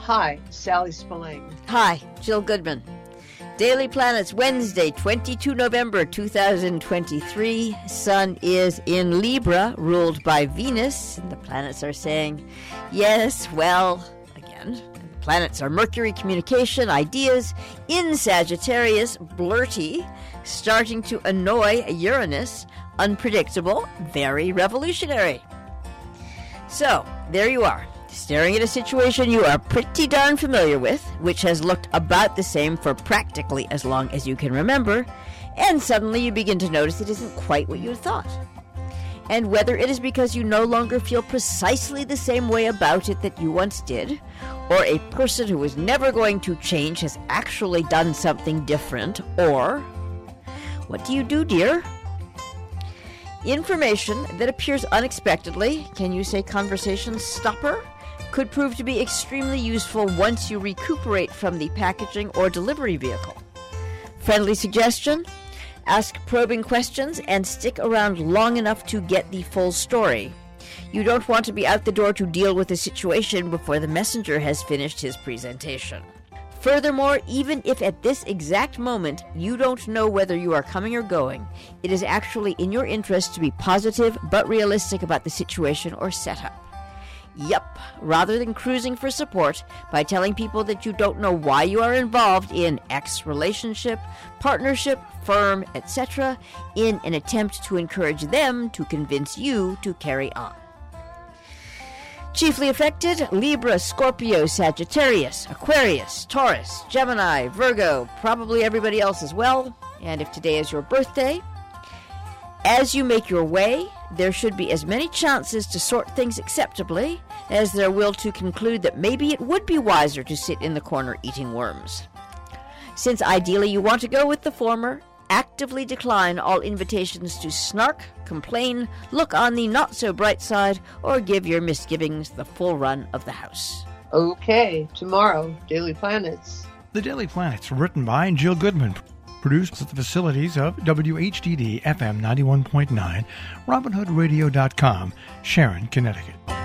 Hi, Sally Spillane. Hi, Jill Goodman. Daily Planets, Wednesday, 22 November 2023. Sun is in Libra, ruled by Venus. And the planets are saying, yes, well, again, the planets are Mercury, communication, ideas. In Sagittarius, blurty, starting to annoy Uranus, unpredictable, very revolutionary. So, there you are. Staring at a situation you are pretty darn familiar with, which has looked about the same for practically as long as you can remember, and suddenly you begin to notice it isn't quite what you thought. And whether it is because you no longer feel precisely the same way about it that you once did, or a person who is never going to change has actually done something different, or what do you do, dear? Information that appears unexpectedly, can you say conversation stopper, could prove to be extremely useful once you recuperate from the packaging or delivery vehicle. Friendly suggestion? Ask probing questions and stick around long enough to get the full story. You don't want to be out the door to deal with the situation before the messenger has finished his presentation. Furthermore, even if at this exact moment you don't know whether you are coming or going, it is actually in your interest to be positive but realistic about the situation or setup. Yup, rather than cruising for support by telling people that you don't know why you are involved in X relationship, partnership, firm, etc., in an attempt to encourage them to convince you to carry on. Chiefly affected, Libra, Scorpio, Sagittarius, Aquarius, Taurus, Gemini, Virgo, probably everybody else as well, and if today is your birthday. As you make your way, there should be as many chances to sort things acceptably as there will to conclude that maybe it would be wiser to sit in the corner eating worms. Since ideally you want to go with the former, actively decline all invitations to snark, complain, look on the not-so-bright side, or give your misgivings the full run of the house. Okay, tomorrow, Daily Planets. The Daily Planets, written by Jill Goodman. Produced at the facilities of WHDD FM 91.9, RobinHoodRadio.com, Sharon, Connecticut.